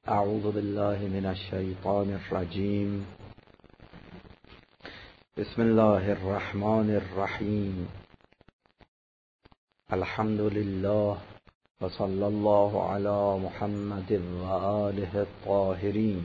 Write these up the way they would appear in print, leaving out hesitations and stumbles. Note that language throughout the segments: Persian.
اعوذ بالله من الشیطان الرجیم. بسم الله الرحمن الرحیم. الحمد لله و صلی الله علی محمد و آله الطاهرین.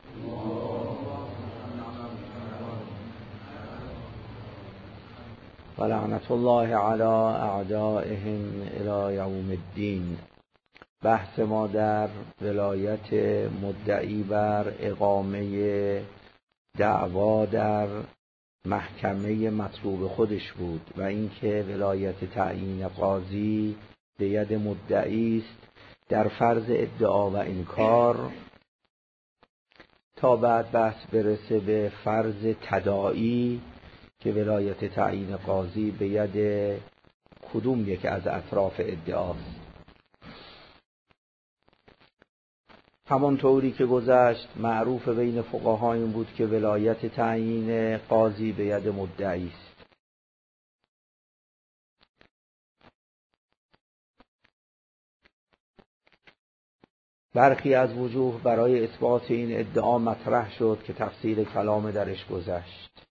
و لعنت الله علی اعدائهم الی یوم الدین. بحث ما در ولایت مدعی بر اقامه دعوا در محکمه مطلوب خودش بود و اینکه ولایت تعیین قاضی به ید مدعی است در فرض ادعا و انکار، تا بعد بحث برسه به فرض تداعی که ولایت تعیین قاضی به ید کدوم یک از اطراف ادعاست. همانطوری که گذشت معروف بین فقها این بود که ولایت تعیین قاضی به ید مدعی است. برخی از وجوه برای اثبات این ادعا مطرح شد که تفصیل کلام درش گذشت.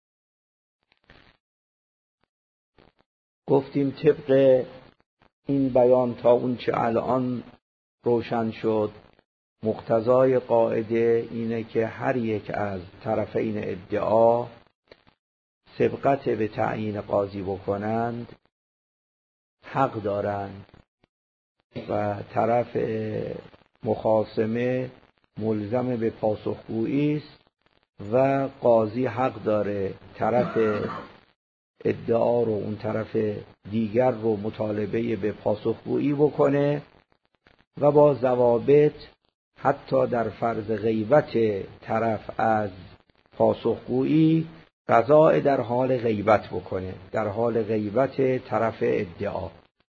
گفتیم طبق این بیان تا اون چه الان روشن شد، مقتضای قاعده اینه که هر یک از طرفین ادعا سبقت به تعیین قاضی بکنند حق دارند و طرف مخاصمه ملزم به پاسخگویی است و قاضی حق داره طرف ادعا رو، اون طرف دیگر رو مطالبه به پاسخگویی بکنه و با ضوابط حتی در فرض غیبت طرف از پاسخگویی قضاء در حال غیبت بکنه، در حال غیبت طرف ادعا.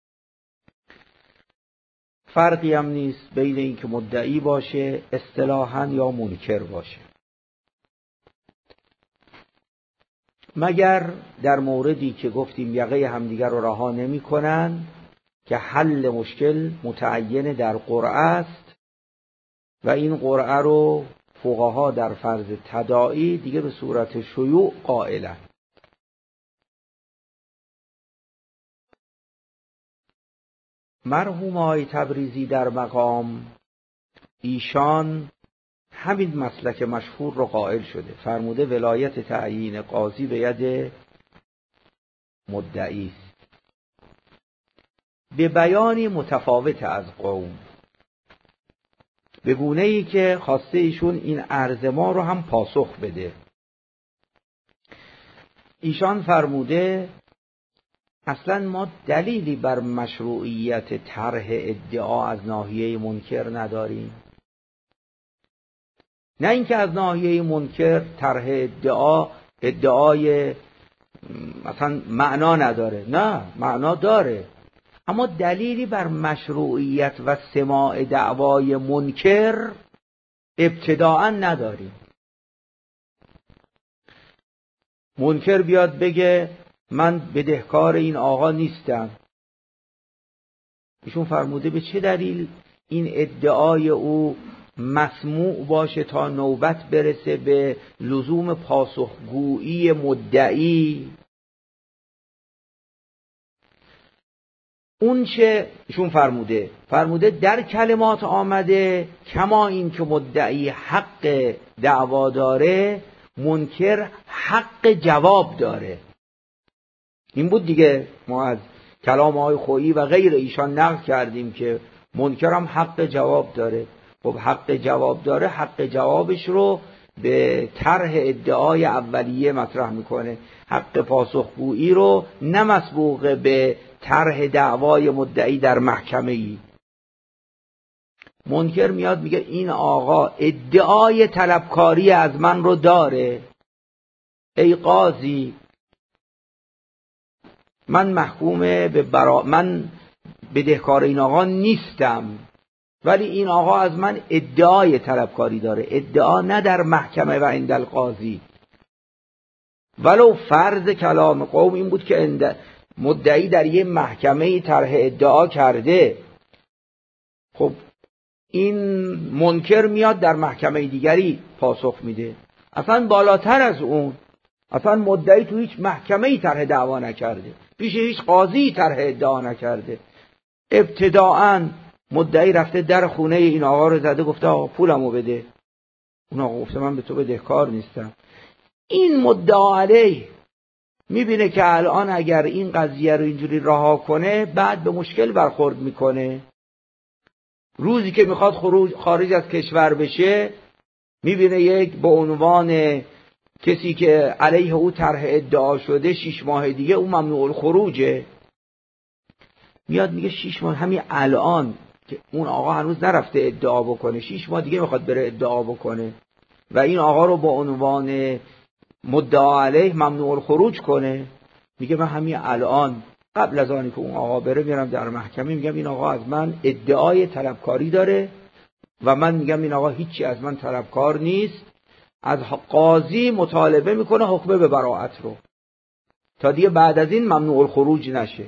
فرقی هم نیست بین این که مدعی باشه اصطلاحاً یا منکر باشه، مگر در موردی که گفتیم یقه همدیگر رو رها نمی کنن که حل مشکل متعین در قرعه است و این قرعه رو فقها در فرض تداعی دیگه به صورت شیوع قائلن. مرحوم آقای تبریزی در مقام ایشان همین مسلک مشهور رو قائل شده، فرموده ولایت تعیین قاضی به ید مدعی است، به بیانی متفاوت از قوم، به گونه ای که خواسته ایشون این عرض ما رو هم پاسخ بده. ایشان فرموده اصلا ما دلیلی بر مشروعیت طرح ادعا از ناحیه منکر نداریم. نه اینکه از ناحیه منکر طرح ادعای مثلا معنا نداره، نه معنا داره، اما دلیلی بر مشروعیت و سماع دعوای منکر ابتداءً نداریم. منکر بیاد بگه من بدهکار این آقا نیستم، ایشون فرموده به چه دلیل این ادعای او مسموع باشه تا نوبت برسه به لزوم پاسخگویی مدعی؟ اون چه ایشون فرموده در کلمات آمده کما این که مدعی حق دعوا داره، منکر حق جواب داره. این بود دیگه، ما از کلام آقای خویی و غیر ایشان نقل کردیم که منکر هم حق جواب داره. خب حق جواب داره، حق جوابش رو به طرح ادعای اولیه مطرح میکنه، حق پاسخگویی رو نه مسبوق به طرح دعوای مدعی در محکمه ای. منکر میاد میگه این آقا ادعای طلبکاری از من رو داره، ای قاضی من محکوم به من بدهکار این آقا نیستم، ولی این آقا از من ادعای طلبکاری داره، ادعا نه در محکمه و عند القاضی. ولو فرض کلام قوم این بود که مدعی در یه محکمه طرح ادعا کرده، خب این منکر میاد در محکمه دیگری پاسخ میده. اصلا بالاتر از اون، اصلا مدعی تو هیچ محکمه‌ای طرح دعوا نکرده، پیش هیچ قاضی طرح ادعا نکرده. ابتداءً مدعی رفته در خونه این آقا رو زده، گفته آقا پولمو بده. اون آقا گفته من به تو بدهکار نیستم. این مدعا علیه میبینه که الان اگر این قضیه رو اینجوری رها کنه بعد به مشکل برخورد میکنه. روزی که میخواد خارج از کشور بشه میبینه یک به عنوان کسی که علیه او طرح ادعا شده 6 ماه دیگه اون ممنوع الخروجه. میاد میگه 6 ماه همین الان که اون آقا هنوز نرفته ادعا بکنه، 6 ماه دیگه میخواد بره ادعا بکنه و این آقا رو به عنوان مدعا علیه ممنوع الخروج کنه. میگه من همین الان قبل از آنی که اون آقا بره میرم در محکمه میگم این آقا از من ادعای طلبکاری داره و من میگم این آقا هیچی از من طلبکار نیست. از قاضی مطالبه میکنه حکم به براءت رو تا دیگه بعد از این ممنوع الخروج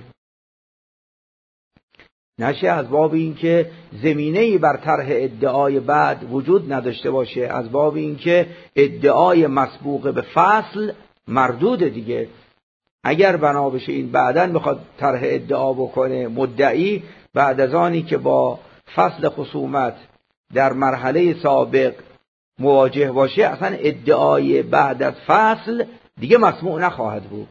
نشه از باب این که زمینه‌ای بر طرح ادعای بعد وجود نداشته باشه، از باب این که ادعای مسبوق به فصل مردود دیگه. اگر بنا بشه این بعداً بخواد طرح ادعا بکنه مدعی بعد از آنی که با فصل خصومت در مرحله سابق مواجه باشه، اصلا ادعای بعد از فصل دیگه مسموع نخواهد بود.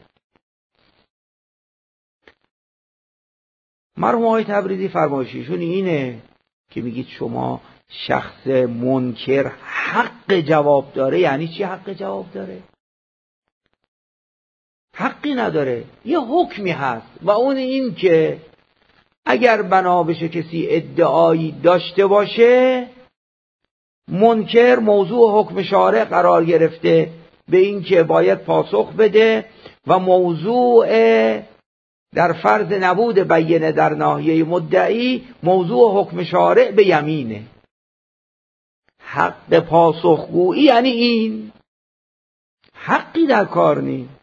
مرحوم آقای تبریزی فرمایششون اینه که میگید شما شخص منکر حق جواب داره. یعنی چی حق جواب داره؟ حقی نداره، یه حکمی هست و اون این که اگر بنا بشه کسی ادعایی داشته باشه، منکر موضوع حکم شارع قرار گرفته به این که باید پاسخ بده و موضوع در فرض نبود بینه در ناحیه مدعی موضوع حکم شارع به یمینه. حق پاسخگویی یعنی این، حقی در کار نیست.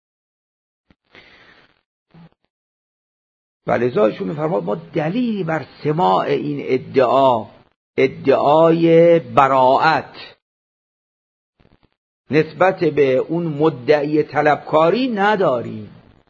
ولذا ایشون می‌فرماد ما دلیلی بر سماع این ادعای براءت نسبت به اون مدعی طلبکاری نداریم.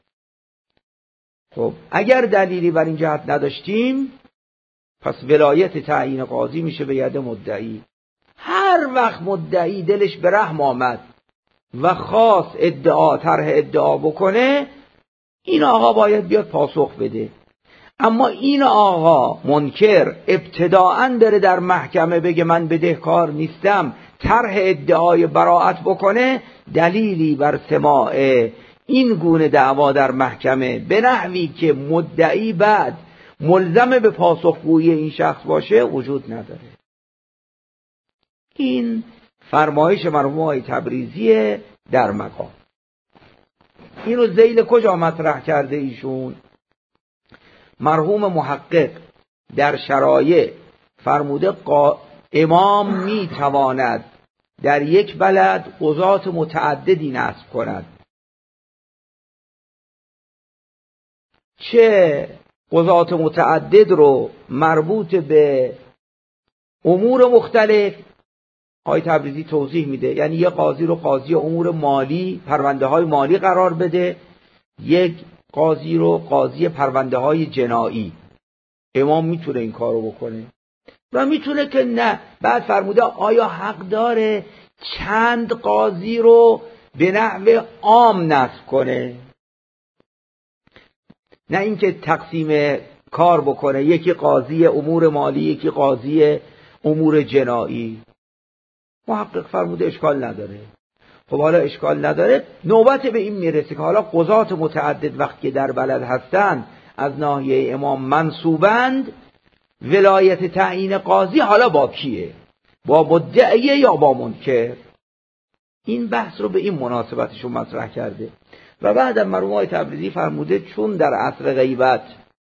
خب اگر دلیلی بر این جهت نداشتیم پس ولایت تعیین قاضی میشه به ید مدعی. هر وقت مدعی دلش به رحم آمد و خواست طرح ادعا بکنه، این آقا باید بیاد پاسخ بده. اما این آقا منکر ابتداءً داره در محکمه بگه من بدهکار نیستم، طرح ادعای براءت بکنه، دلیلی بر سماع این گونه دعوا در محکمه به نحوی که مدعی بعد ملزم به پاسخگویی این شخص باشه وجود نداره. این فرمایش مرحوم آقای تبریزی در مقام. اینو ذیل کجا مطرح کرده ایشون؟ مرحوم محقق در شرایع فرموده امام میتواند در یک بلد قضات متعددی نصب کند. چه قضات متعدد رو مربوط به امور مختلف آقای تبریزی توضیح میده. یعنی یه قاضی رو قاضی امور مالی، پرونده های مالی قرار بده، یک قاضی رو قاضی پرونده های جنایی. امام میتونه این کار رو بکنه و میتونه که نه. بعد فرموده آیا حق داره چند قاضی رو به نحو عام نصب کنه؟ نه اینکه تقسیم کار بکنه، یکی قاضی امور مالی یکی قاضی امور جنایی. محقق فرموده اشکال نداره. خب حالا اشکال نداره، نوبت به این میرسه که حالا قضات متعدد وقتی در بلد هستن از ناحیه امام منصوبند، ولایت تعیین قاضی حالا با کیه؟ با مدعیه یا با منکر؟ این بحث رو به این مناسبتشون مطرح کرده. و بعد مرحوم آقای تبریزی فرموده چون در عصر غیبت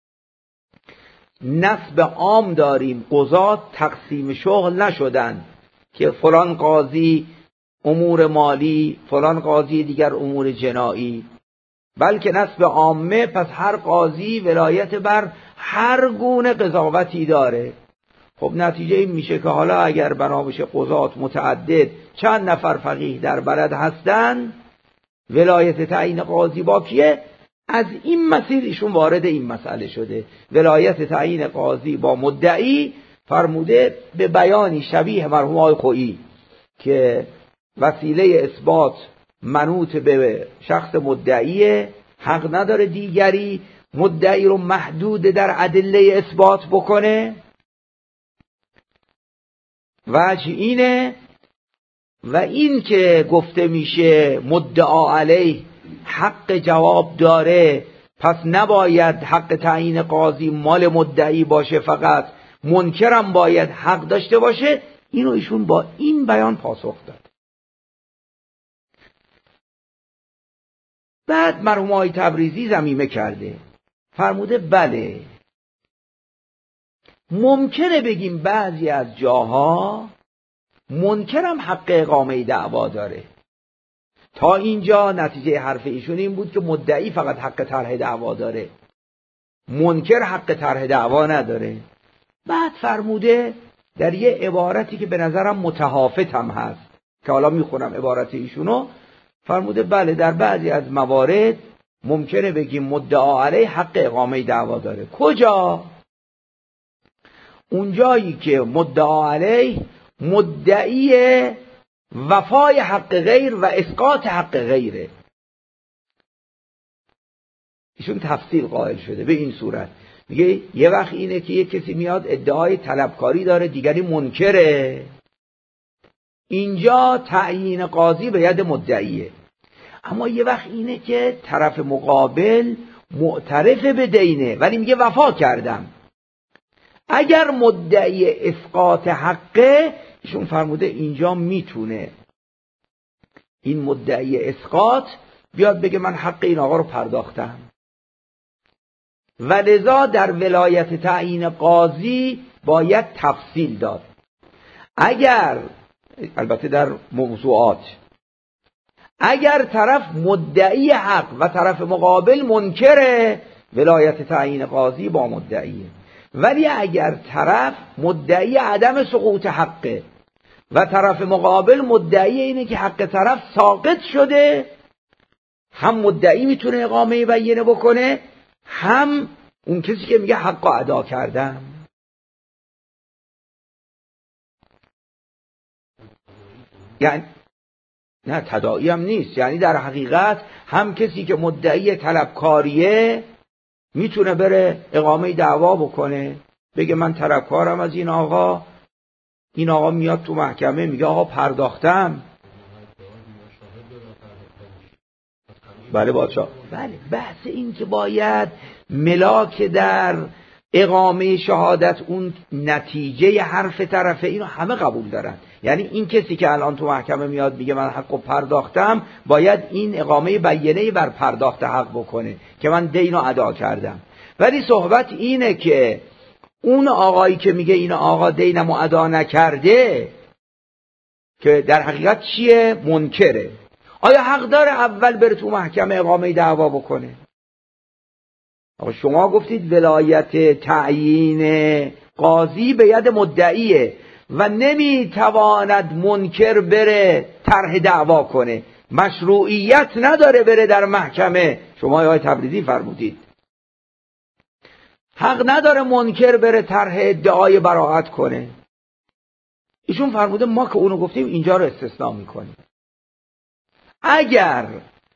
نسب عام داریم، قضات تقسیم شغل نشدن که فلان قاضی امور مالی، فلان قاضی دیگر امور جنایی، بلکه نسب عامه، پس هر قاضی ولایت بر هر گونه قضاوتی داره. خب نتیجه این میشه که حالا اگر بنا بشه قضات متعدد چند نفر فقیه در بلد هستن، ولایت تعیین قاضی با کیه؟ از این مسیر ایشون وارد این مسئله شده. ولایت تعیین قاضی با مدعی، فرموده به بیانی شبیه مرحوم آقای خویی که وسیله اثبات منوط به شخص مدعی، حق نداره دیگری مدعی رو محدود در ادله اثبات بکنه. وجه اینه و این که گفته میشه مدعا علیه حق جواب داره، پس نباید حق تعیین قاضی مال مدعی باشه، فقط منکرم باید حق داشته باشه، اینو ایشون با این بیان پاسخ داد. بعد مرحوم آقای تبریزی ضمیمه کرده، فرموده بله ممکنه بگیم بعضی از جاها منکرم حق اقامه دعوا داره. تا اینجا نتیجه حرف ایشون این بود که مدعی فقط حق طرح دعوا داره، منکر حق طرح دعوا نداره. بعد فرموده در یه عبارتی که به نظرم متهافت هم هست که حالا میخونم عبارت ایشونو، فرموده بله در بعضی از موارد ممکنه بگیم مدعا علیه حق اقامه دعوا داره. کجا؟ اونجایی که مدعا علیه مدعی وفای حق غیر و اسقاط حق غیره. ایشون تفصیل قائل شده به این صورت، میگه یه وقت اینه که یه کسی میاد ادعای طلبکاری داره، دیگری منکره، اینجا تعیین قاضی به ید مدعیه. اما یه وقت اینه که طرف مقابل معترف به دینه ولی میگه وفا کردم. اگر مدعی اسقاط حقه، ایشون فرموده اینجا میتونه این مدعی اسقاط بیاد بگه من حق این آقا رو پرداختم، و لذا در ولایت تعیین قاضی باید تفصیل داد. اگر البته در موضوعات، اگر طرف مدعی حق و طرف مقابل منکره، ولایت تعیین قاضی با مدعیه. ولی اگر طرف مدعی عدم سقوط حقه و طرف مقابل مدعی اینه که حق طرف ساقط شده، هم مدعی میتونه اقامه بینه بکنه، هم اون کسی که میگه حق ادا کردم. یعنی نه تداعی هم نیست، یعنی در حقیقت هم کسی که مدعی طلبکاریه میتونه بره اقامه دعوا بکنه، بگه من طلبکارم از این آقا، این آقا میاد تو محکمه میگه آقا پرداختم. بله بادشاہ، بله بحث این که باید ملاک در اقامه شهادت اون نتیجه حرف طرفه، اینو همه قبول دارن. یعنی این کسی که الان تو محکمه میاد میگه من حقو پرداختم، باید این اقامه بیانیه بر پرداخت حق بکنه که من دینو ادا کردم. ولی صحبت اینه که اون آقایی که میگه این آقا دینمو ادا نکرده، که در حقیقت چیه؟ منکره، آیا حق داره اول بره تو محکمه اقامه دعوا بکنه؟ آقا شما گفتید ولایت تعیین قاضی به ید مدعیه و نمیتواند منکر بره طرح دعوا کنه، مشروعیت نداره بره در محکمه. شما آقای تبریزی فرمودید حق نداره منکر بره طرح ادعای براءت کنه. ایشون فرموده ما که اونو گفتیم اینجا رو استثناء میکنیم. اگر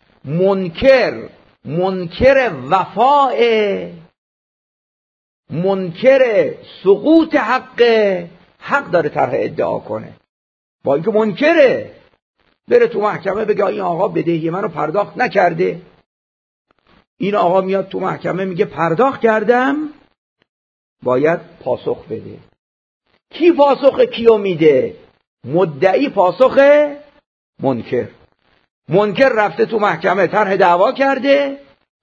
منکر وفاء، منکر سقوط حق داره طرح ادعا کنه، با اینکه منکره، بره تو محکمه بگه این آقا بدهی منو پرداخت نکرده. این آقا میاد تو محکمه میگه پرداخت کردم، باید پاسخ بده. کی پاسخ کیو میده؟ مدعی پاسخ منکر رفته تو محکمه طرح دعوا کرده،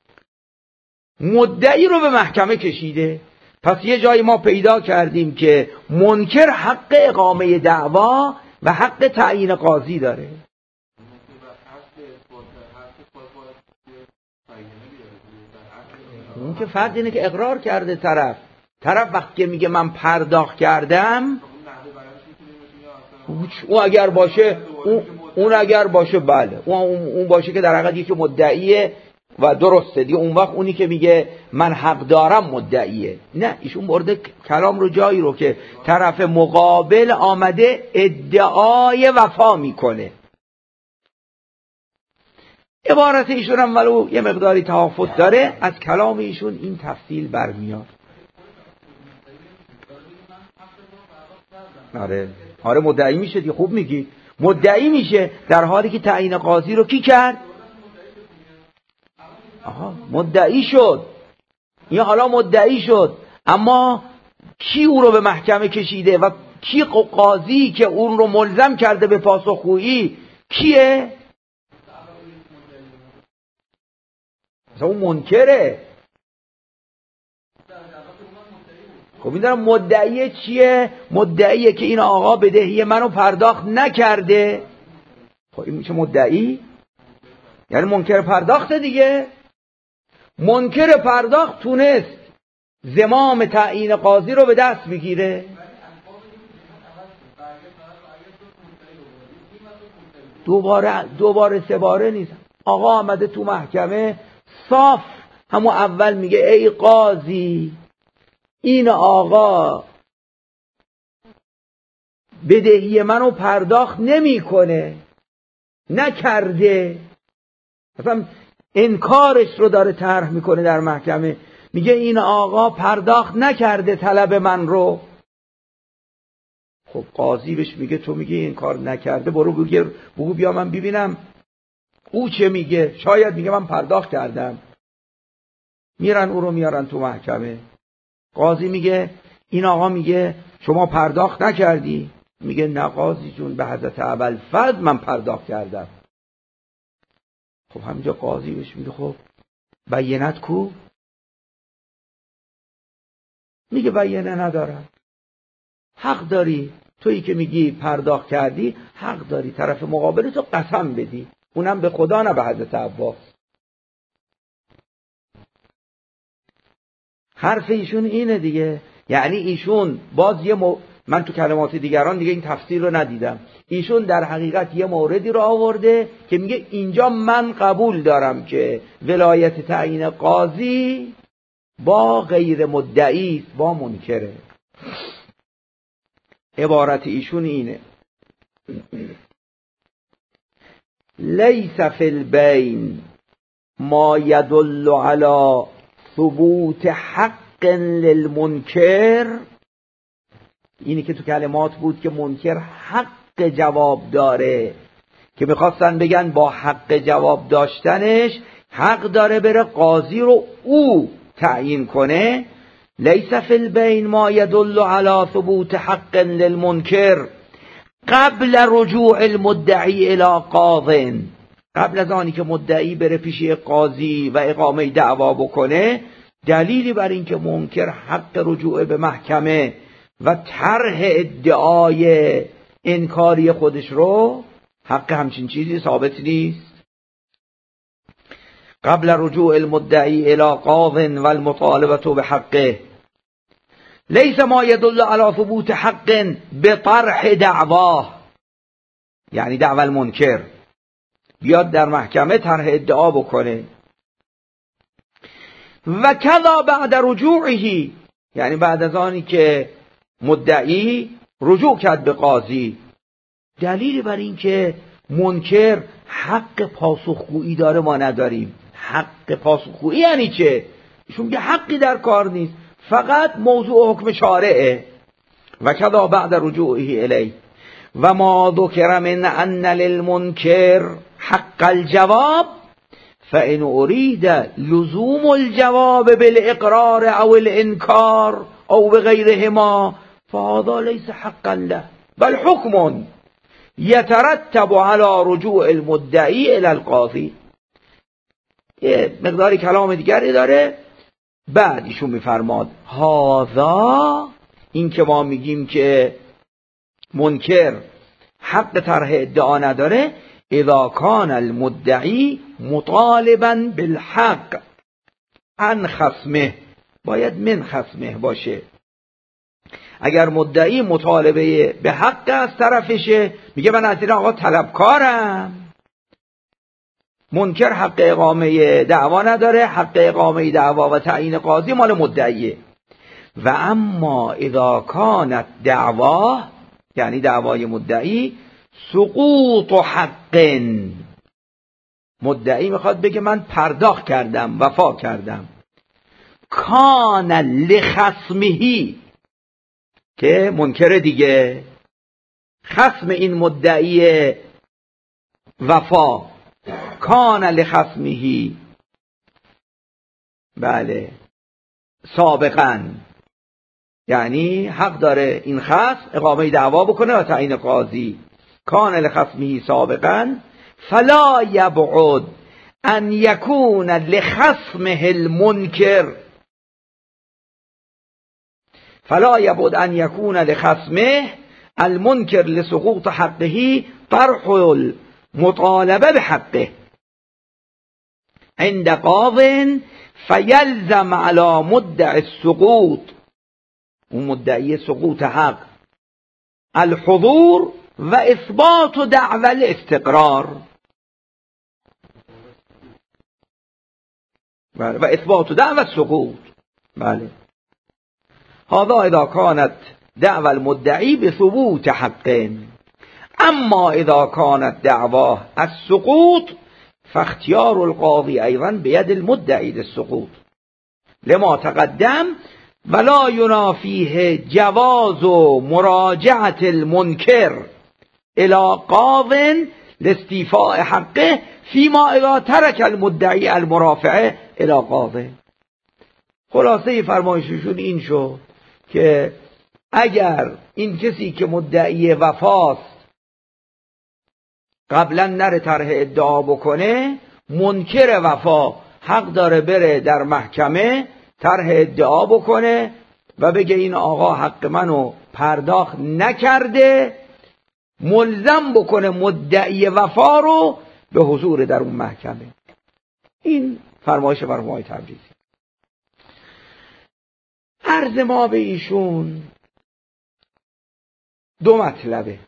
مدعی رو به محکمه کشیده. پس یه جایی ما پیدا کردیم که منکر حق اقامه دعوا و حق تعیین قاضی داره. اون که فرض اینه که اقرار کرده طرف، طرف وقتی که میگه من پرداخت کردم، اون اگر باشه اون اگر باشه بله، اون باشه که در حقیقت یکی مدعیه و درسته دیگه، اون وقت اونی که میگه من حق دارم مدعیه. نه، ایشون برده کلام رو جایی رو که طرف مقابل آمده ادعای وفا میکنه. عبارت ایشون هم ولو یه مقداری تفاوت داره، از کلام ایشون این تفصیل برمیاد. آره مدعی میشه دیگه. خوب میگی، مدعی میشه در حالی که تعیین قاضی رو کی کرد؟ مدعی شد. این حالا مدعی شد، اما کی او رو به محکمه کشیده و کی قاضی که اون رو ملزم کرده به پاسخگویی کیه؟ اون منکره. خب این دارم مدعی چیه؟ مدعیه که این آقا بدهی منو پرداخت نکرده. خب این میشه مدعی؟ یعنی منکر پرداخته دیگه. منکر پرداخت تونست زمام تعیین قاضی رو به دست بگیره. دوباره سه باره نیست. آقا آمده تو محکمه صاف همون اول میگه ای قاضی، این آقا بدهی منو پرداخت نمیکنه، نکرده. مثلا انکارش رو داره طرح میکنه در محکمه، میگه این آقا پرداخت نکرده طلب من رو. خب قاضی بهش میگه تو میگی این کار نکرده، بگو بیا من ببینم او چه میگه. شاید میگه من پرداخت کردم. میرن او رو میارن تو محکمه. قاضی میگه این آقا میگه شما پرداخت نکردی. میگه نه قاضی جون، به حضرت ابوالفضل من پرداخت کردم. خب همینجا قاضی بهش میگه خب بینت کو؟ میگه بینه ندارم. حق داری تویی که میگی پرداخت کردی، حق داری طرف مقابل تو قسم بدی، اونم به خدا نه به حضرت عباس. حرف ایشون اینه دیگه. یعنی ایشون باز من تو کلمات دیگران دیگه این تفسیر رو ندیدم. ایشون در حقیقت یه موردی رو آورده که میگه اینجا من قبول دارم که ولایت تعیین قاضی با غیر مدعی است، با منکره. عبارت ایشون اینه لیس فی البین ما یدل علی ثبوت حق للمنکر. اینی که تو کلمات بود که منکر حق جواب داره، که میخواستن بگن با حق جواب داشتنش حق داره بره قاضی رو او تعیین کنه. لیس فی البین ما یدل علی ثبوت حق للمنکر قبل رجوع المدعی الی قاض. قبل از آنی که مدعی بره پیش قاضی و اقامه دعوا بکنه، دلیلی بر این که منکر حق رجوع به محکمه و طرح ادعای انکاری خودش رو، حق همچین چیزی ثابت نیست. قبل رجوع المدعی الی قاض و المطالبه بحقه لیس ما يدل على ثبوت حق بطرح دعواه. یعنی دعوى المنکر بیاد در محکمه طرح ادعا بکنه. و کذا بعد رجوعه، یعنی بعد از آنی که مدعی رجوع کرد به قاضی، دلیلی بر این که منکر حق پاسخگویی داره ما نداریم. حق پاسخگویی یعنی چه؟ ایشون میگه حقی در کار نیست، فقط موضوع حکم شارعه. و کذا بعد رجوعه الیه و ما ذکر من ان للمنکر حق الجواب فإن أريد لزوم الجواب بالإقرار أو الإنكار أو بغيرهما فهذا ليس حقا له بل حكم يترتب على رجوع المدعي إلى القاضي. یه مقداری کلام دیگری داره. بعد ایشون میفرماد هذا، این که ما میگیم که منکر حق طرح ادعا نداره، اذا کان المدعی مطالبا بالحق عن خصمه، باید من خصمه باشه. اگر مدعی مطالبه به حق از طرفشه، میگه من از این آقا طلبکارم. منکر حق اقامه دعوا نداره، حق اقامه دعوا و تعیین قاضی مال مدعیه. و اما اذا کانت دعوا، یعنی دعوای مدعی، سقوط حق، مدعی میخواد بگه من پرداخت کردم، وفا کردم، کان لخصمه، که منکر دیگه، خصم این مدعی وفا، کان لخصمه، بله، سابقا، یعنی حق داره این خصم اقامه دعوا بکنه و تعیین قاضی، کان لخصمه سابقا، فلا یبعد ان یکون لخصمه المنکر، فلا یبعد ان یکون لخصمه المنکر لسقوط حقه طرح المطالبه بحقه عند قاض فیلزم علی مدعی السقوط، اون مدعی سقوط حق، الحضور و اثبات دعوی الاستقرار، و اثبات دعوی السقوط. بله، هذا اذا كانت دعوى المدعی بثبوت حق. اما اذا كانت دعواه السقوط فاختيار القاضي ايضا بيد المدعي للسقوط لما تقدم، ولا ينافيه جواز مراجعة المنكر الى قاض لاستيفاء حقه فيما اذا ترك المدعي المرافعه الى قاضي. خلاصه فرمایششون این شد که اگر این کسی که مدعی وفاست قبلا نره طرح ادعا بکنه، منکر وفا حق داره بره در محکمه طرح ادعا بکنه و بگه این آقا حق منو پرداخت نکرده، ملزم بکنه مدعی وفا رو به حضور در اون محکمه. این فرمایش مرحوم تبریزی. عرض ما به ایشون دو مطلبه.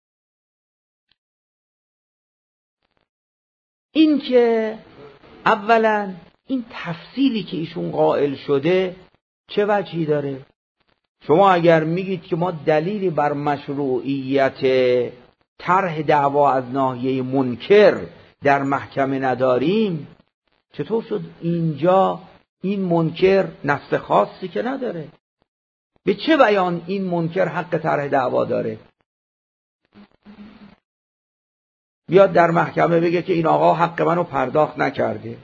این که اولا این تفصیلی که ایشون قائل شده چه وجهی داره؟ شما اگر میگید که ما دلیلی بر مشروعیت طرح دعوا از ناحیه منکر در محکمه نداریم، چطور شد اینجا این منکر نص خاصی که نداره؟ به چه بیان این منکر حق طرح دعوا داره؟ بیاد در محکمه بگه که این آقا حق منو پرداخت نکرده.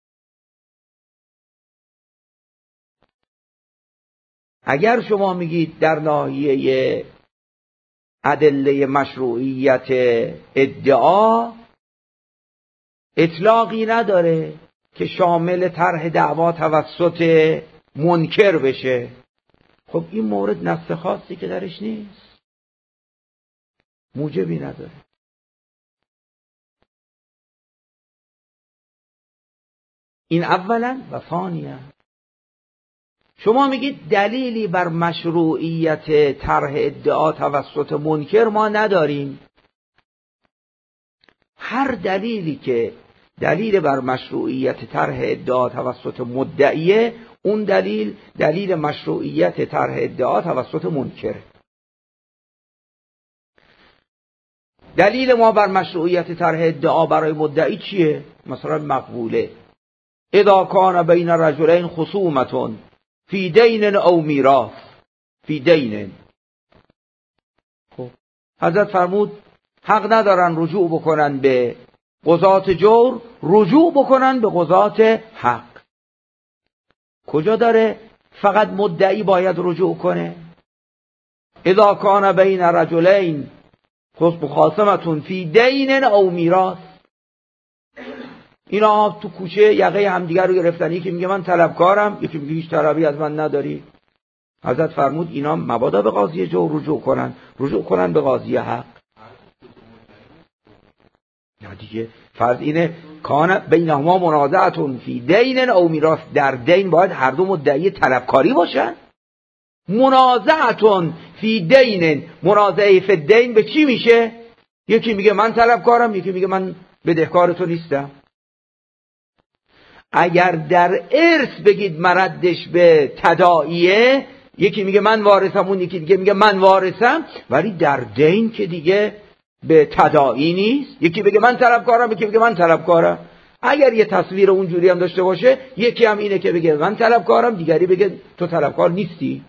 اگر شما میگید در ناحیه ادله مشروعیت ادعا اطلاقی نداره که شامل طرح دعوا توسط منکر بشه، خب این مورد نص خاصی که درش نیست، موجبی نداره. این اولا. و ثانیا شما میگید دلیلی بر مشروعیت طرح ادعا توسط منکر ما نداریم. هر دلیلی که دلیل بر مشروعیت طرح ادعا توسط مدعیه، اون دلیل مشروعیت طرح ادعا توسط منکره. دلیل ما بر مشروعیت طرح ادعا برای مدعی چیه؟ مثلا مقبوله اذا کان بین رجلین خصومة فی دین او میراث، فی دین. خب حضرت فرمود حق ندارن رجوع بکنن به قضات جور، رجوع بکنن به قضات حق. کجا داره فقط مدعی باید رجوع کنه؟ اذا کان بین رجلین مخاصمة فی دین او میراث. اینا تو کوچه یقه همدیگر رو گرفتن، یکی میگه من طلبکارم، یکی میگه هیچ طلبی از من نداری. حضرت فرمود اینا مبادا به قاضی جو رجوع کنن به قاضی حق. نه دیگه فرض اینه کان بینهما منازعه فی دین او میراث، در دین باید هر دو مدعی طلبکاری باشن. منازعتون فی دین، منازعه فی دین به چی میشه؟ یکی میگه من طلبکارم، یکی میگه من بدهکار تو نیستم. اگر در ارث بگید مردش به تداعیه، یکی میگه من وارثم، اون یکی دیگه میگه من وارثم، ولی در دین که دیگه به تداعی نیست. یکی بگه من طلبکارم، یکی بگه من طلبکارم. اگر یه تصویر اونجوری هم داشته باشه، یکی هم اینه که بگه من طلبکارم، دیگری بگه تو طلبکار نیستی.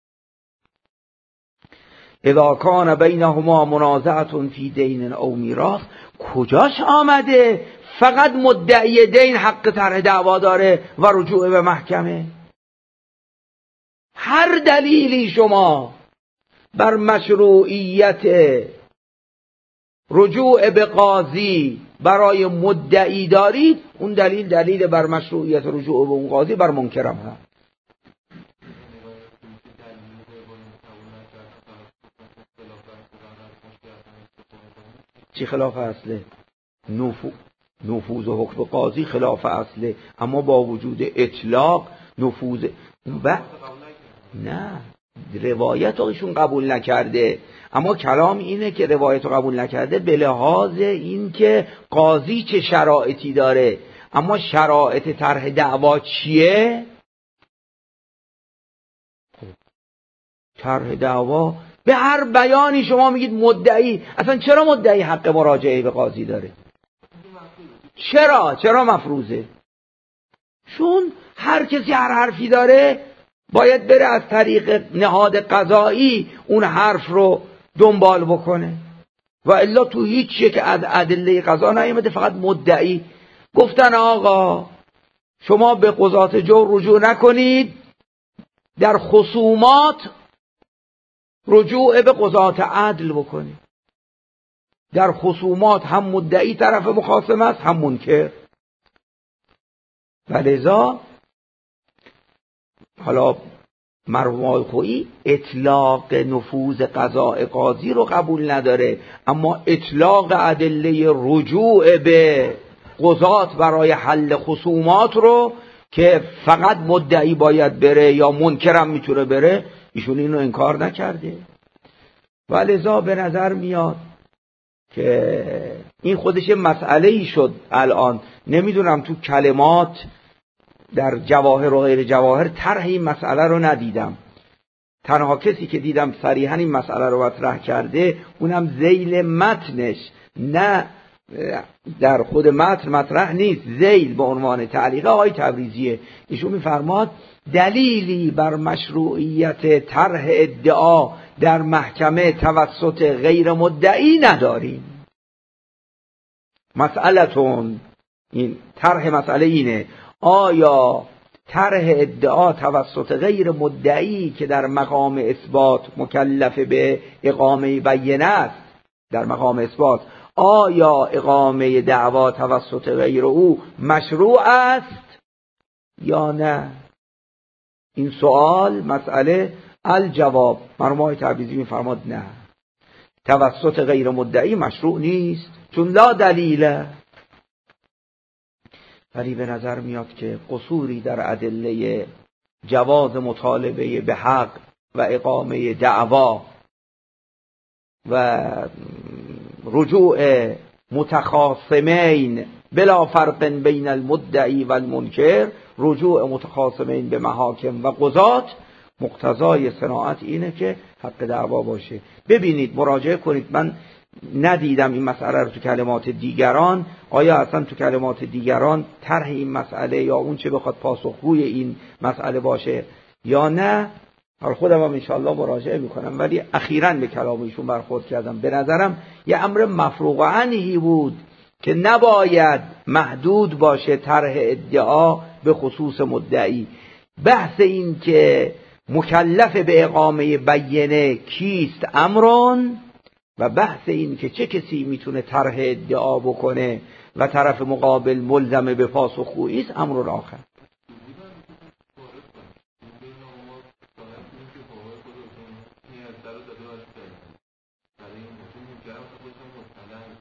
اذا کان بینهما منازعه فی دین او میراث، کجاش آمده فقط مدعی دین حق طرح دعوا داره و رجوع به محکمه؟ هر دلیلی شما بر مشروعیت رجوع به قاضی برای مدعی دارید، اون دلیل بر مشروعیت رجوع به اون قاضی بر منکرم هست. چی خلاف اصله؟ نفوذ حکم قاضی خلاف اصله، اما با وجود اطلاق نفوذ نه، روایت ایشون قبول نکرده، اما کلام اینه که روایت رو قبول نکرده به لحاظ این که قاضی چه شرایطی داره، اما شرایط طرح دعوا چیه؟ طرح دعوا به هر بیانی شما میگید مدعی، اصلا چرا مدعی حق مراجعه به قاضی داره؟ چرا مفروضه؟ چون هر کسی هر حرفی داره باید بره از طریق نهاد قضایی اون حرف رو دنبال بکنه، و الا تو هیچ یک از ادله قضا نیامده، فقط مدعی گفتن آقا شما به قضات جور رجوع نکنید، در خصومات رجوع به قضات عدل بکنید. در خصومات هم مدعی طرف مخاصم است هم منکر، و لذا حالا مرحوم آقای خویی اطلاق نفوذ قضاء قاضی رو قبول نداره، اما اطلاق ادله رجوع به قضات برای حل خصومات رو که فقط مدعی باید بره یا منکرم میتونه بره، ایشون اینو انکار نکرده. و لذا به نظر میاد که این خودش مسئله ای شد. الان نمیدونم تو کلمات در جواهر و غیر جواهر طرح این مسئله رو ندیدم. تنها کسی که دیدم صریحا این مسئله رو مطرح کرده اونم ذیل متنش، نه در خود متن مطرح نیست، ذیل به عنوان تعلیق آقای تبریزیه. ایشون میفرماد دلیلی بر مشروعیت طرح ادعا در محکمه توسط غیر مدعی نداریم. مسئلتون این طرح مسئله اینه، آیا طرح ادعا توسط غیر مدعی که در مقام اثبات مکلف به اقامه بینه است، در مقام اثبات آیا اقامه دعوا توسط غیر او مشروع است یا نه؟ این سوال مسئله الجواب مرحوم آقای تبریزی می‌فرماد نه، توسط غیر مدعی مشروع نیست چون لا دلیله. ولی به نظر میاد که قصوری در ادله جواز مطالبه به حق و اقامه دعوا و رجوع متخاصمین بلا فرق بین المدعی و المنکر، رجوع متخاصمین به محاکم و قضات، مقتضای صناعت اینه که حق دعوا باشه. ببینید مراجعه کنید، من ندیدم این مسئله رو تو کلمات دیگران، آیا اصلا تو کلمات دیگران طرح این مسئله یا اون چه بخواد پاسخگوی این مسئله باشه یا نه. حالا خودم هم انشاءالله مراجعه میکنم، ولی اخیراً به کلام ایشون برخورد کردم. به نظرم یه امر مفروغ عنهی بود که نباید محدود باشه طرح ادعا به خصوص مدعی. بحث این که مکلف به اقامه بینه کیست امرون، و بحث این که چه کسی میتونه طرح ادعا بکنه و طرف مقابل ملزم به پاسخگویی است امر آخر.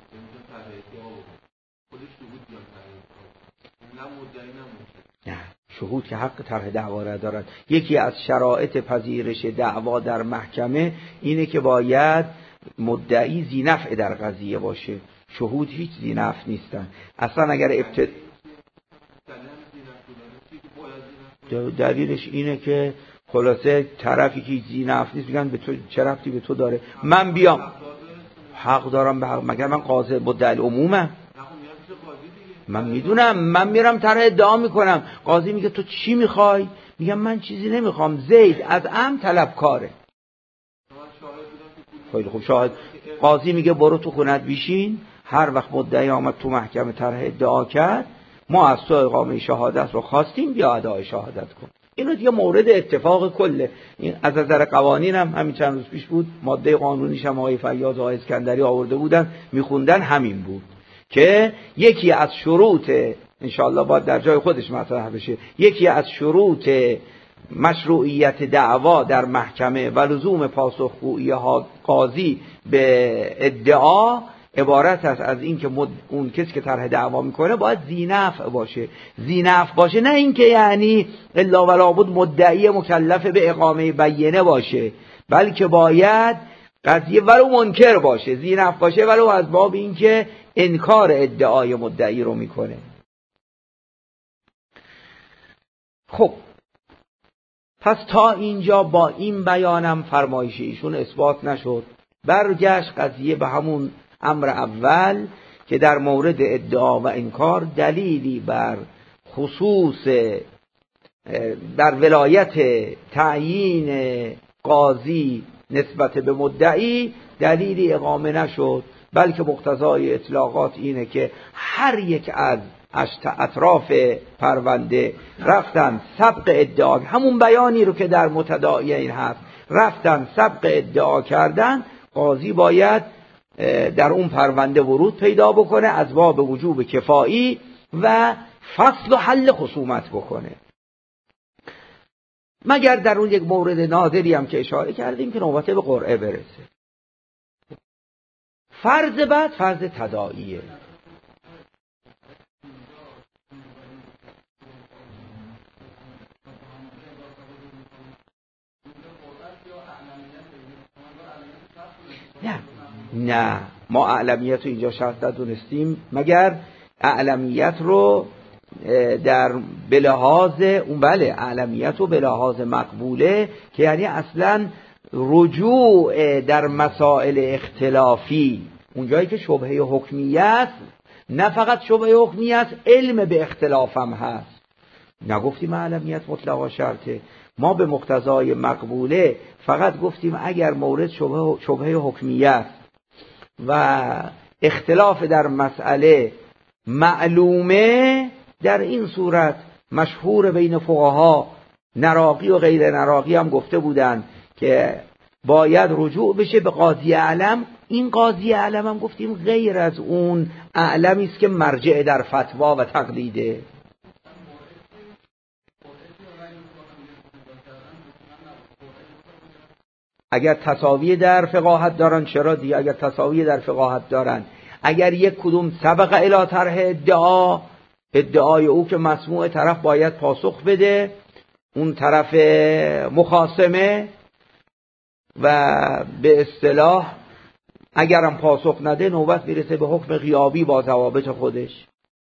نه شهود که حق طرح دعوا را دارند. یکی از شرایط پذیرش دعوا در محکمه اینه که باید مدعی ذینفع در قضیه باشه. شهود هیچ ذینفع نیستن اصلا. اگر دلیلش اینه که خلاصه طرفی که ذینفع نیست میگن به تو چه ربطی به تو داره، من بیام حق دارم به حق، مگر من قاضی مدعی العمومم؟ من میدونم، من میرم طرح ادعا میکنم، قاضی میگه تو چی میخوای؟ میگم من چیزی نمیخوام، زید از ام طلبکاره. خیلی خوب، شاهد. قاضی میگه برو تو خونت بیشین، هر وقت مدعی آمد تو محکمه طرح ادعا کرد ما از تو اقامه شهادت رو خواستیم، بیا ادعای شهادت کن. اینو دیگه مورد اتفاق کله. این از نظر قوانین هم همین چند روز پیش بود، ماده قانونیش هم آقای فیاض و آقای اسکندری آورده بودن میخوندن، همین بود که یکی از شروط، انشاءالله باید در جای خودش مطرح بشه، یکی از شروط مشروعیت دعوا در محکمه و لزوم پاسخگویی قاضی به ادعا عبارت است از این که اون کسی که طرح دعوا میکنه باید ذینفع باشه. ذینفع باشه نه اینکه یعنی الا ولا بد مدعی مکلف به اقامه بینه باشه، بلکه باید قضیه ولو منکر باشه، ذینفع باشه ولو از باب اینکه انکار ادعای مدعی رو میکنه. خب پس تا اینجا با این بیانم فرمایش ایشون اثبات نشد، برگشت قضیه به همون امر اول که در مورد ادعا و انکار دلیلی بر خصوص در ولایت تعیین قاضی نسبت به مدعی دلیلی اقامه نشد، بلکه مقتضای اطلاقات اینه که هر یک از اطراف پرونده رفتن سبق ادعا، همون بیانی رو که در متداعیین هست، رفتن سبق ادعا کردن، قاضی باید در اون پرونده ورود پیدا بکنه، از باب وجوب کفایی و فصل و حل خصومت بکنه، مگر در اون یک مورد نادری هم که اشاره کردیم که نوبت به قرعه برسه. فرض بعد فرض تداعیه. نه ما اعلمیت رو اینجا شرط ندونستیم، مگر اعلمیت رو در بلحاظ اون، بله اعلمیت رو بلحاظ مقبوله که یعنی اصلا رجوع در مسائل اختلافی، اونجایی که شبهه حکمیه است، نه فقط شبهه حکمیه است، علم به اختلاف هم هست. نگفتیم اعلمیت مطلقا شرطه، ما به مقتضای مقبوله فقط گفتیم اگر مورد شبهه حکمیه است و اختلاف در مسئله معلومه، در این صورت مشهور بین فقها، نراقی و غیر نراقی هم گفته بودن که باید رجوع بشه به قاضی اعلم. این قاضی اعلم هم گفتیم غیر از اون اعلمی است که مرجع در فتوا و تقلیده. اگر تساوی در فقاهت دارن چرا دیگه، اگر تساوی در فقاهت دارن، اگر یک کدوم سبق الی طرح ادعای او که مسموع طرف باید پاسخ بده، اون طرف مخاصمه، و به اصطلاح اگرم پاسخ نده نوبت میرسه به حکم غیابی با ضوابط خودش.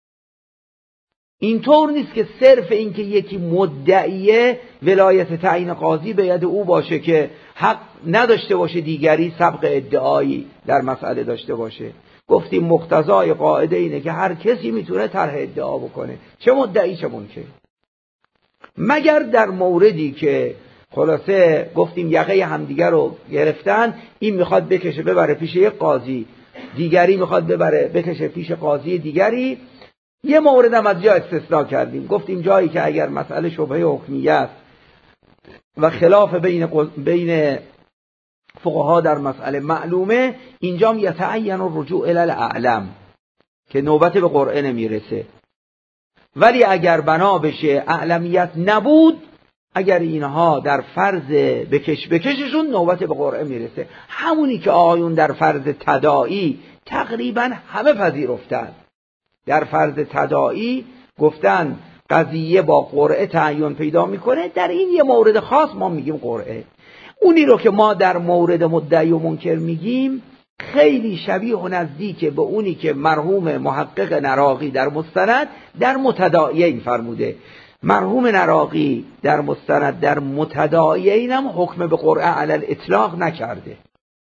اینطور نیست که صرف این که یکی مدعیه ولایت تعیین قاضی به ید او باشه که حق نداشته باشه دیگری سبق ادعایی در مسئله داشته باشه. گفتیم مقتضای قاعده اینه که هر کسی میتونه طرح ادعا بکنه، چه مدعی چه منکر، مگر در موردی که خلاصه گفتیم یقه همدیگر رو گرفتن، این میخواد بکشه ببره پیش یک قاضی، دیگری میخواد ببره بکشه پیش قاضی دیگری. یه مورد هم از جا استثناء کردیم، گفتیم جایی که اگر مسئله شبهه حکمیه است و خلاف بین فقها در مسئله معلومه، اینجا یتعین الرجوع الی الاعلم که نوبت به قرعه نمیرسه. ولی اگر بنا بشه اعلمیت نبود، اگر اینها در فرض بکششون نوبت به قرعه میرسه، همونی که آقایون در فرض تداعی تقریبا همه پذیرفتن. در فرض تداعی گفتن قضیه با قرعه تعین پیدا میکنه، در این یه مورد خاص ما میگیم قرعه. اونی رو که ما در مورد مدعی و منکر میگیم خیلی شبیه و نزدیک به اونی که مرحوم محقق نراقی در مستند در متداعیین فرموده. مرحوم نراقی در مستند در متداعیین هم حکم به قرعه علی الاطلاق نکرده.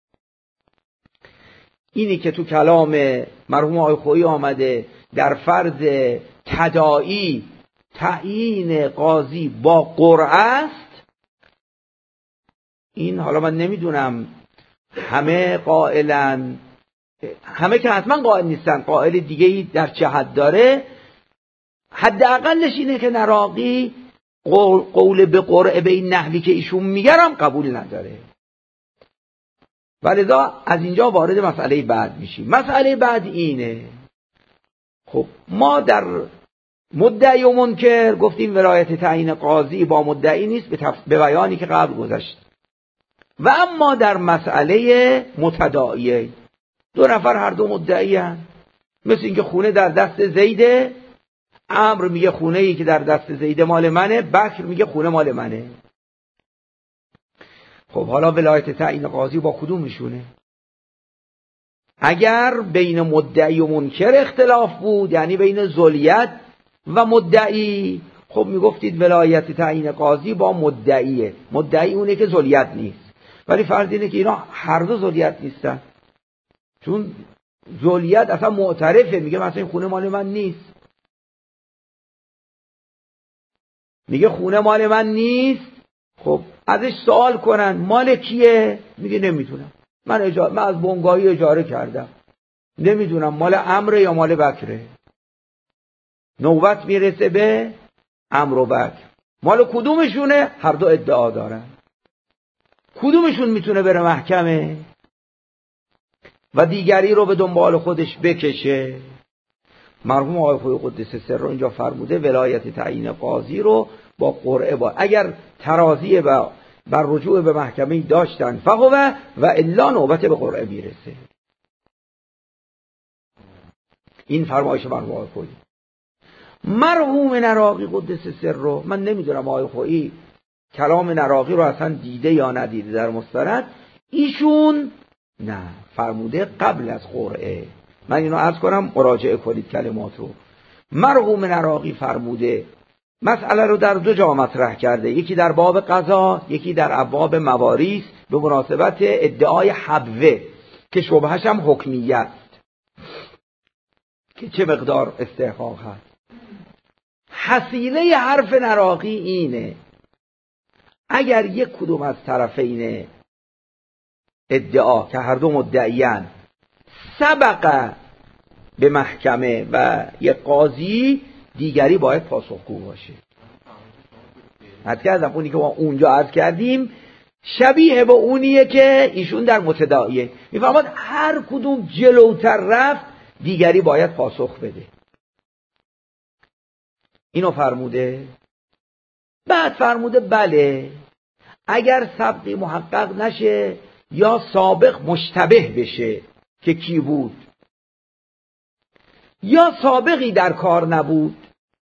اینی که تو کلام مرحوم آقای خویی آمده در فرض تداعی تعیین قاضی با قرعه است، این حالا من نمیدونم همه قائلن، همه که حتما قائل نیستن، قائل دیگه‌ای در چه حد داره. حداقلش اینه که نراقی قول به قرعه به این نحوی که ایشون میگرم قبول نداره. ولذا از اینجا وارد مسئله بعد میشیم. مسئله بعد اینه، خب ما در مدعی و منکر گفتیم ولایت تعیین قاضی با مدعی نیست به بیانی که قبل گذشت. و اما در مسئله متداعیه 2 نفر هر دو مدعی هستند، مثل اینکه خونه در دست زیده، عمرو میگه خونه ای که در دست زیده مال منه، بکر میگه خونه مال منه. خب حالا ولایت تعیین قاضی با کدومشونه؟ اگر بین مدعی و منکر اختلاف بود، یعنی بین زلیت و مدعی، خب میگفتید ولایت تعیین قاضی با مدعیه. مدعی اونه که زلیت نیست، ولی فرض اینه که اینا هر دو زلیت نیستن، چون زلیت اصلا معترفه، میگه مثلا این خونه مال من نیست، میگه خونه مال من نیست. خب ازش سوال کنن مال کیه؟ میگه نمیدونم، من از بنگاهی اجاره کردم، نمیدونم مال عمرو یا مال بکره. نوبت میرسه به عمرو و بکر، مال کدومشونه؟ هر دو ادعا دارن، کدومشون میتونه بره محکمه و دیگری رو به دنبال خودش بکشه؟ مرحوم آقای خویی قدس سر رو اینجا فرموده ولایت تعیین قاضی رو با قرعه با اگر ترازی و بر رجوع به محکمه داشتن فقوه و الا نوبت به قرعه میرسه. این فرمایش مرحوم آقای خویی. مرحوم نراقی قدس سر رو من نمیدونم آقای خویی کلام نراقی رو اصلا دیده یا ندیده در مستند. ایشون نه فرموده قبل از قرعه. من اینو عرض کنم مراجعه کنید کلمات رو. مرحوم نراقی فرموده مسئله رو در 2 جا مطرح کرده، یکی در باب قضا، یکی در ابواب مواریث، به مناسبت ادعای حبوه که شبهش هم حکمیه است که چه مقدار استحقاق هست. حصیله حرف نراقی اینه اگر یک کدوم از طرفین ادعا که هر دو مدعیان سبق به محکمه و یک قاضی، دیگری باید پاسخگو باشه. حد کردم اونی که ما اونجا عرض کردیم شبیه به اونیه که ایشون در متداعیه میفرماد هر کدوم جلوتر رفت دیگری باید پاسخ بده. اینو فرموده. بعد فرموده بله اگر سبقی محقق نشه یا سابق مشتبه بشه که کی بود، یا سابقی در کار نبود،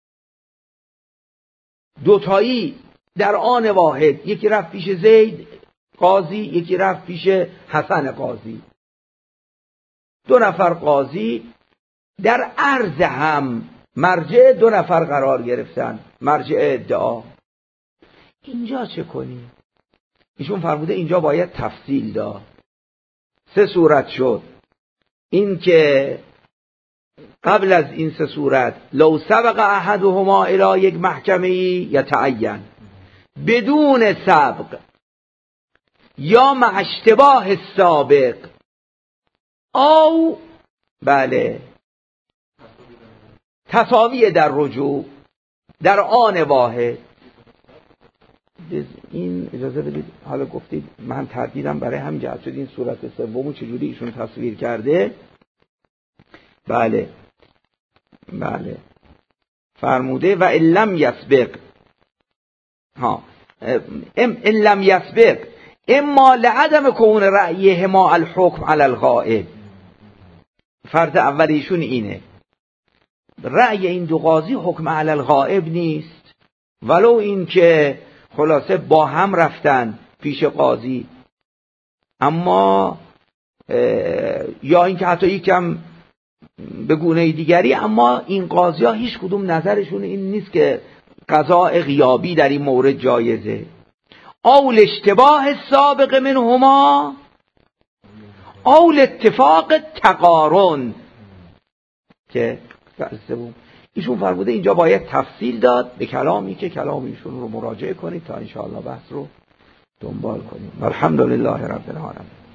دوتایی در آن واحد، یکی رفت پیش زید قاضی، یکی رفت پیش حسن قاضی، 2 نفر قاضی در عرض هم مرجع 2 نفر قرار گرفتن، مرجع ادعا. اینجا چه کنیم؟ ایشون فرموده اینجا باید تفصیل داد. 3 صورت شد. این که قبل از این 3 صورت لو سبق احدهما الی یک محکمه یتعین بدون سبق یا مع اشتباه السابق او بله تساوی در رجوع در آن واحد. این اجازه بدید حالا گفتید من تردیدم برای هم جهت شد این صورت سومو چجوری ایشون تصویر کرده. بله بله فرموده و لم یسبق لم یسبق اما لعدم کون رأیهما الحکم علی الغائب. فرض اولیشون اینه رأی این دو قاضی حکم علی الغائب نیست، ولو این که خلاصه با هم رفتن پیش قاضی، اما یا اینکه حتی یکم به گونه دیگری، اما این قاضی ها هیچ کدوم نظرشون این نیست که قضاء غیابی در این مورد جایزه. او الاشتباه السابق منهما او الاتفاق تقارن، که ایشون فرموده اینجا باید تفصیل داد به کلامی که کلام ایشون رو مراجعه کنید تا انشاءالله بحث رو دنبال کنیم. الحمدلله رب العالمین.